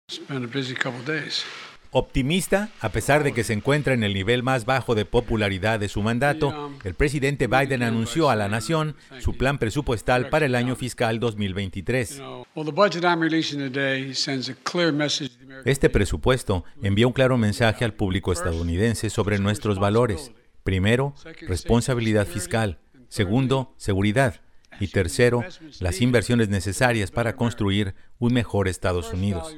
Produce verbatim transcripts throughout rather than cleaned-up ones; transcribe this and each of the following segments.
Optimista, a pesar de que se encuentra en el nivel más bajo de popularidad de su mandato, el presidente Biden anunció a la nación su plan presupuestal para el año fiscal dos mil veintitrés. Este presupuesto envía un claro mensaje al público estadounidense sobre nuestros valores. Primero, responsabilidad fiscal. Segundo, seguridad. Y tercero, las inversiones necesarias para construir un mejor Estados Unidos.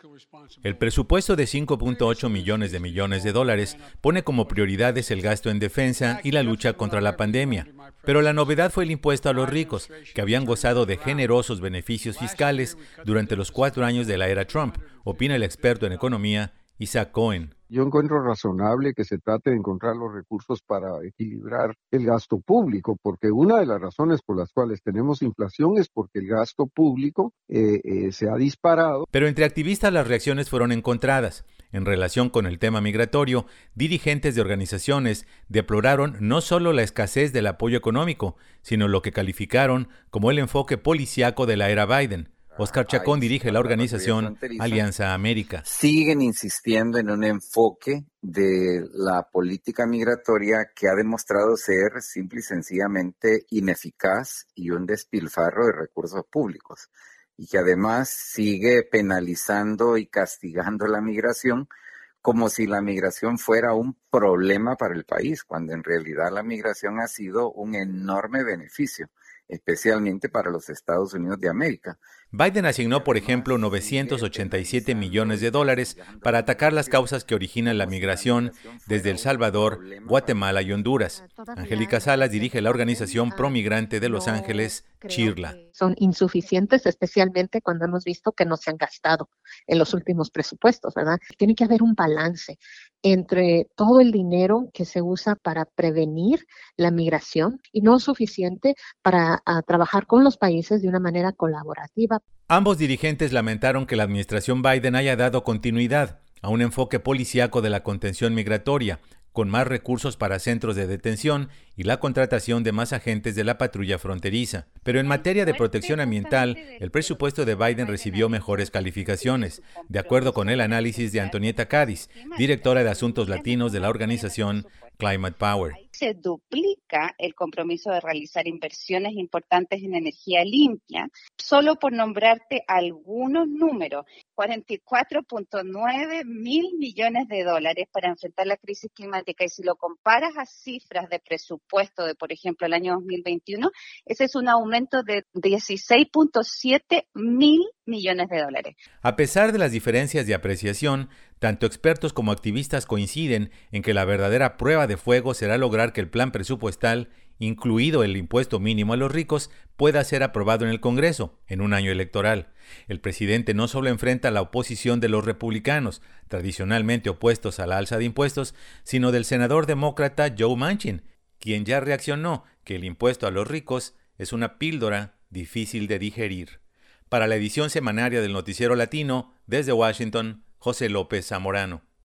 El presupuesto de cinco punto ocho millones de millones de dólares pone como prioridades el gasto en defensa y la lucha contra la pandemia. Pero la novedad fue el impuesto a los ricos, que habían gozado de generosos beneficios fiscales durante los cuatro años de la era Trump, opina el experto en economía Isaac Cohen. Yo encuentro razonable que se trate de encontrar los recursos para equilibrar el gasto público, porque una de las razones por las cuales tenemos inflación es porque el gasto público eh, eh, se ha disparado. Pero entre activistas las reacciones fueron encontradas. En relación con el tema migratorio, dirigentes de organizaciones deploraron no solo la escasez del apoyo económico, sino lo que calificaron como el enfoque policíaco de la era Biden. Oscar Chacón dirige la organización Alianza América. Siguen insistiendo en un enfoque de la política migratoria que ha demostrado ser simple y sencillamente ineficaz y un despilfarro de recursos públicos, y que además sigue penalizando y castigando la migración como si la migración fuera un problema para el país, cuando en realidad la migración ha sido un enorme beneficio, especialmente para los Estados Unidos de América. Biden asignó, por ejemplo, novecientos ochenta y siete millones de dólares para atacar las causas que originan la migración desde El Salvador, Guatemala y Honduras. Angélica Salas dirige la organización promigrante de Los Ángeles, Chirla. Son insuficientes, especialmente cuando hemos visto que no se han gastado en los últimos presupuestos, ¿verdad? Tiene que haber un balance entre todo el dinero que se usa para prevenir la migración y no suficiente para a, trabajar con los países de una manera colaborativa. Ambos dirigentes lamentaron que la administración Biden haya dado continuidad a un enfoque policíaco de la contención migratoria, con más recursos para centros de detención y la contratación de más agentes de la patrulla fronteriza. Pero en materia de protección ambiental, el presupuesto de Biden recibió mejores calificaciones, de acuerdo con el análisis de Antonieta Cádiz, directora de Asuntos Latinos de la organización Climate Power. Se duplica el compromiso de realizar inversiones importantes en energía limpia, solo por nombrarte algunos números, cuarenta y cuatro punto nueve mil millones de dólares para enfrentar la crisis climática, y si lo comparas a cifras de presupuesto de, por ejemplo, el año dos mil veintiuno, ese es un aumento de dieciséis punto siete mil millones de dólares. A pesar de las diferencias de apreciación, tanto expertos como activistas coinciden en que la verdadera prueba de fuego será lograr que el plan presupuestal, incluido el impuesto mínimo a los ricos, pueda ser aprobado en el Congreso en un año electoral. El presidente no solo enfrenta la oposición de los republicanos, tradicionalmente opuestos a la alza de impuestos, sino del senador demócrata Joe Manchin, quien ya reaccionó que el impuesto a los ricos es una píldora difícil de digerir. Para la edición semanaria del Noticiero Latino, desde Washington, José López Zamorano.